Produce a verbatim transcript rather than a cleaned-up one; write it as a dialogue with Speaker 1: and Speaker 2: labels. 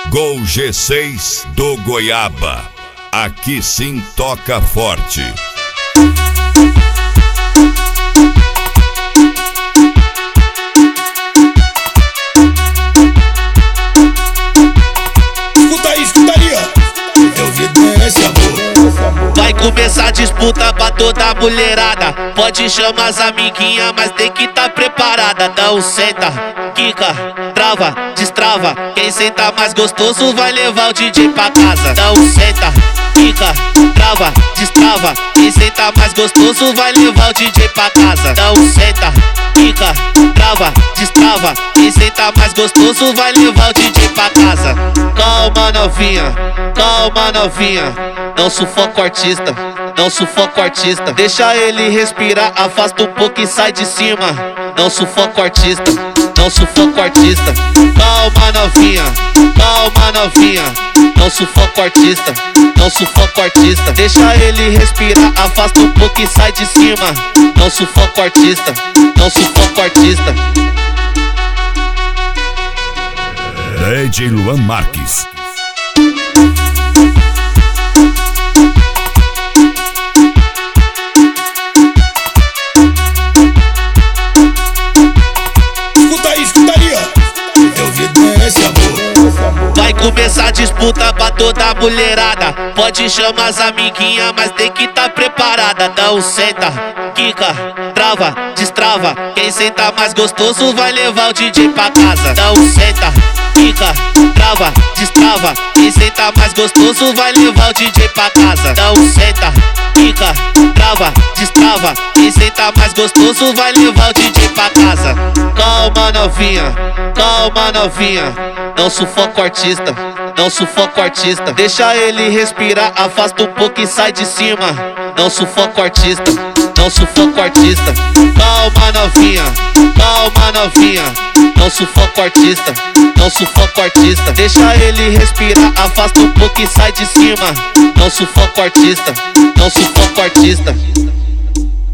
Speaker 1: Gol G seis do Goiaba. Aqui sim toca forte.
Speaker 2: Escuta aí, escuta aí, ó. Eu vi esse amor.
Speaker 3: Vai começar a disputa pra toda a mulherada. Pode chamar as amiguinhas, mas tem que tá preparada. Então senta, quica, trava, destrava. Quem senta mais gostoso vai levar o D J pra casa. Então senta, quica, trava, destrava. Quem senta mais gostoso vai levar o D J pra casa. Então senta, quica, trava, destrava. Quem senta mais gostoso vai levar o D J pra casa. Calma novinha, calma novinha. Não sufoca o artista, não sufoca o artista. Deixa ele respirar, afasta um pouco e sai de cima. Não sufoca o artista, não sufoca o artista. Calma novinha, calma novinha. Não sufoca o artista, não sufoca o artista. Deixa ele respirar, afasta um pouco e sai de cima. Não sufoca o artista, não sufoca o artista.
Speaker 1: D J Luan Marques.
Speaker 2: Escuta aí, escuta aí, ó. Eu vi esse amor.
Speaker 3: Vai começar a disputa pra toda a mulherada. Pode chamar as amiguinhas, mas tem que tá preparada. Então senta, quica, trava, destrava. Quem senta mais gostoso vai levar o D J pra casa. Então senta, quica, trava, destrava. Quem senta mais gostoso vai levar o D J pra casa. Então senta, quica, trava, destrava. Quem senta mais gostoso vai levar o D J pra casa. Calma novinha, calma novinha. Não sufoca o artista, não sufoca o artista. Deixa ele respirar, afasta um pouco e sai de cima. Não sufoca o artista, não sufoca o artista. Calma novinha, calma novinha. Não sufoca o artista, não sufoca o artista. Deixa ele respirar, afasta um pouco e sai de cima. Não sufoca o artista, não sufoca o artista.